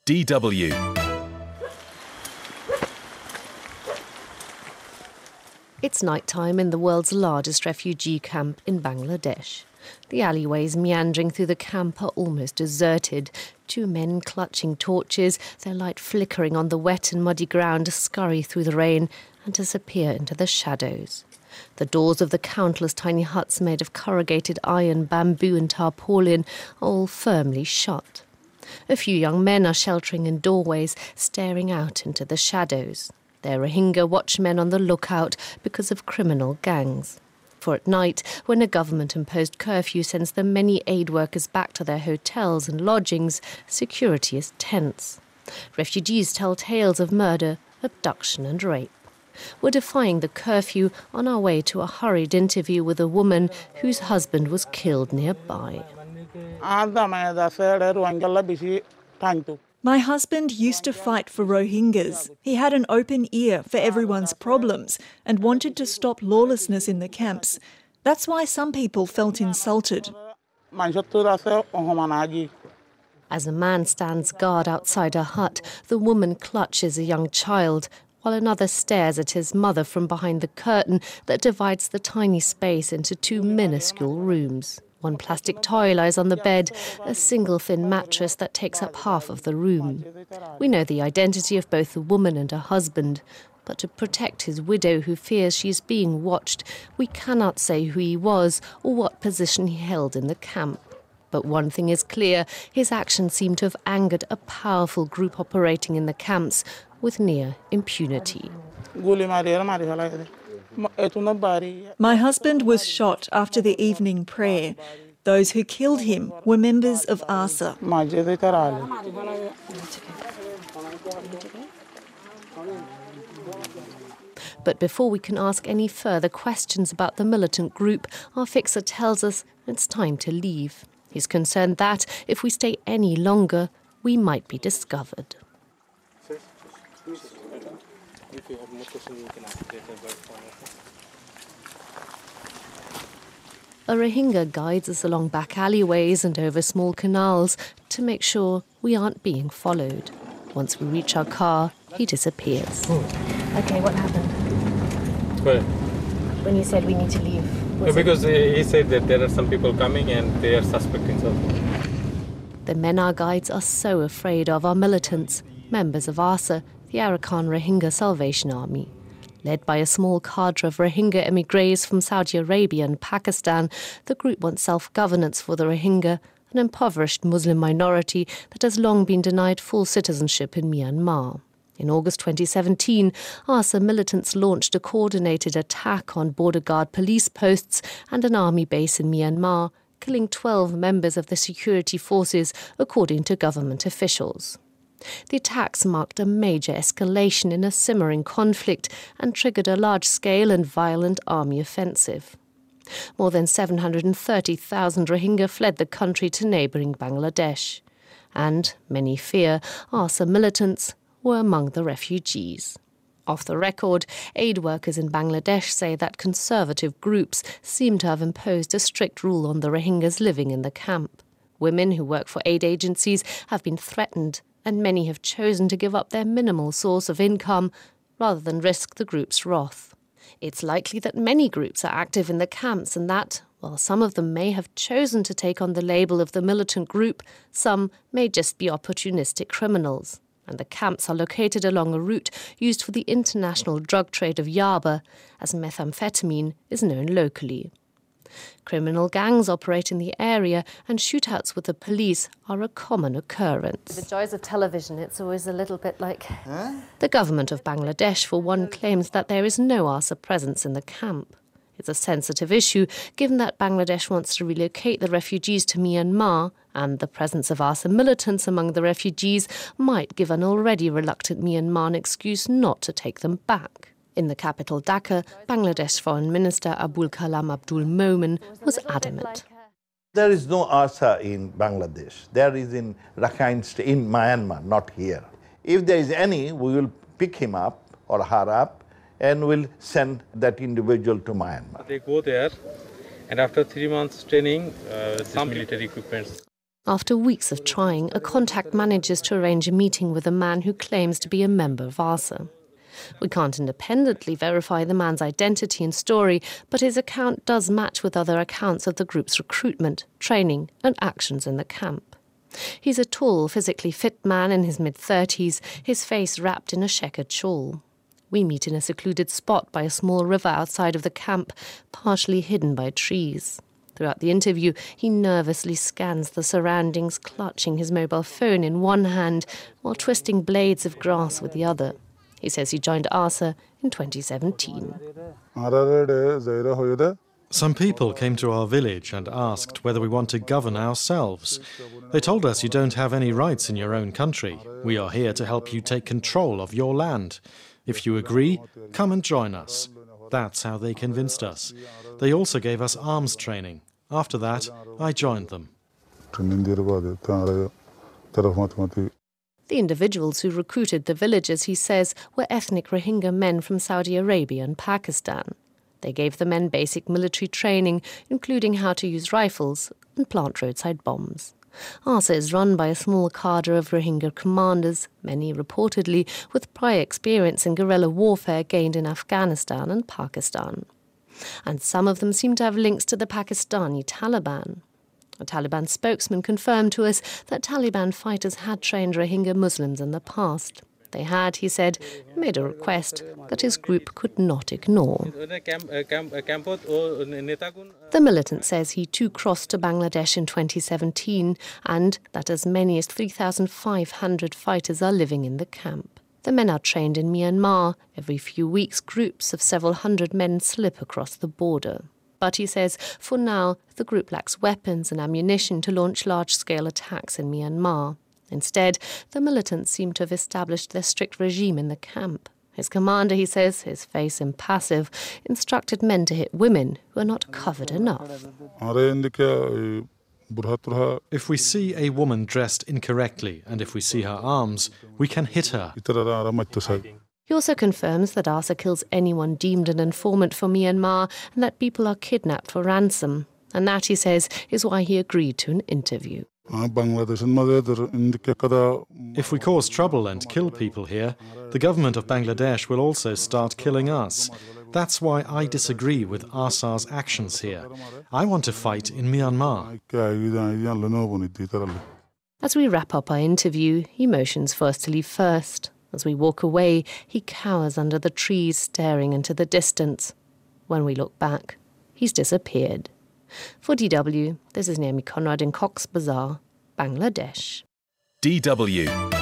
DW. It's night time in the world's largest refugee camp in Bangladesh. The alleyways meandering through the camp are almost deserted. Two men clutching torches, their light flickering on the wet and muddy ground, scurry through the rain and disappear into the shadows. The doors of the countless tiny huts made of corrugated iron, bamboo and tarpaulin are all firmly shut. A few young men are sheltering in doorways, staring out into the shadows. They're Rohingya watchmen on the lookout because of criminal gangs. For at night, when a government-imposed curfew sends the many aid workers back to their hotels and lodgings, security is tense. Refugees tell tales of murder, abduction and rape. We're defying the curfew on our way to a hurried interview with a woman whose husband was killed nearby. My husband used to fight for Rohingyas. He had an open ear for everyone's problems and wanted to stop lawlessness in the camps. That's why some people felt insulted. As a man stands guard outside a hut, the woman clutches a young child, while another stares at his mother from behind the curtain that divides the tiny space into two minuscule rooms. One plastic toy lies on the bed, a single thin mattress that takes up half of the room. We know the identity of both the woman and her husband, but to protect his widow who fears she is being watched, we cannot say who he was or what position he held in the camp. But one thing is clear, his actions seem to have angered a powerful group operating in the camps with near impunity. My husband was shot after the evening prayer. Those who killed him were members of ASA. But before we can ask any further questions about the militant group, our fixer tells us it's time to leave. He's concerned that, if we stay any longer, we might be discovered. A Rohingya guides us along back alleyways and over small canals to make sure we aren't being followed. Once we reach our car, he disappears. Okay, what happened? Well, When you said we need to leave? because he said that there are some people coming and they are suspecting something. The men our guides are so afraid of are militants, members of ASA, the Arakan Rohingya Salvation Army. Led by a small cadre of Rohingya emigres from Saudi Arabia and Pakistan, the group wants self-governance for the Rohingya, an impoverished Muslim minority that has long been denied full citizenship in Myanmar. In August 2017, ASA militants launched a coordinated attack on border guard police posts and an army base in Myanmar, killing 12 members of the security forces, according to government officials. The attacks marked a major escalation in a simmering conflict and triggered a large-scale and violent army offensive. More than 730,000 Rohingya fled the country to neighbouring Bangladesh. And, many fear, ASA militants were among the refugees. Off the record, aid workers in Bangladesh say that conservative groups seem to have imposed a strict rule on the Rohingyas living in the camp. Women who work for aid agencies have been threatened, and many have chosen to give up their minimal source of income rather than risk the group's wrath. It's likely that many groups are active in the camps and that, while some of them may have chosen to take on the label of the militant group, some may just be opportunistic criminals. And the camps are located along a route used for the international drug trade of yaba, as methamphetamine is known locally. Criminal gangs operate in the area and shootouts with the police are a common occurrence. The joys of television, it's always a little bit like... The government of Bangladesh, for one, claims that there is no ASA presence in the camp. It's a sensitive issue, given that Bangladesh wants to relocate the refugees to Myanmar, and the presence of ASA militants among the refugees might give an already reluctant Myanmar an excuse not to take them back. In the capital Dhaka, Bangladesh Foreign Minister Abul Kalam Abdul Momen was adamant. There is no ASA in Bangladesh. There is in Rakhine State, in Myanmar, not here. If there is any, we will pick him up or her up and will send that individual to Myanmar. They go there and after 3 months training, some military equipment After weeks of trying, a contact manages to arrange a meeting with a man who claims to be a member of ARSA. We can't independently verify the man's identity and story, but his account does match with other accounts of the group's recruitment, training and actions in the camp. He's a tall, physically fit man in his mid-30s, his face wrapped in a checkered shawl. We meet in a secluded spot by a small river outside of the camp, partially hidden by trees. Throughout the interview, he nervously scans the surroundings, clutching his mobile phone in one hand while twisting blades of grass with the other. He says he joined ARSA in 2017. Some people came to our village and asked whether we want to govern ourselves. They told us you don't have any rights in your own country. We are here to help you take control of your land. If you agree, come and join us. That's how they convinced us. They also gave us arms training. After that, I joined them. The individuals who recruited the villagers, he says, were ethnic Rohingya men from Saudi Arabia and Pakistan. They gave the men basic military training, including how to use rifles and plant roadside bombs. ARSA is run by a small cadre of Rohingya commanders, many reportedly with prior experience in guerrilla warfare gained in Afghanistan and Pakistan. And some of them seem to have links to the Pakistani Taliban. A Taliban spokesman confirmed to us that Taliban fighters had trained Rohingya Muslims in the past. They had, he said, made a request that his group could not ignore. The militant says he too crossed to Bangladesh in 2017 and that as many as 3,500 fighters are living in the camp. The men are trained in Myanmar. Every few weeks, groups of several hundred men slip across the border. But he says, for now, the group lacks weapons and ammunition to launch large-scale attacks in Myanmar. Instead, the militants seem to have established their strict regime in the camp. His commander, he says, his face impassive, instructed men to hit women who are not covered enough. If we see a woman dressed incorrectly and if we see her arms, we can hit her. He also confirms that ARSA kills anyone deemed an informant for Myanmar and that people are kidnapped for ransom. And that, he says, is why he agreed to an interview. If we cause trouble and kill people here, the government of Bangladesh will also start killing us. That's why I disagree with ARSA's actions here. I want to fight in Myanmar. As we wrap up our interview, he motions for us to leave first. As we walk away, he cowers under the trees, staring into the distance. When we look back, he's disappeared. For DW, this is Naomi Conrad in Cox's Bazar, Bangladesh. DW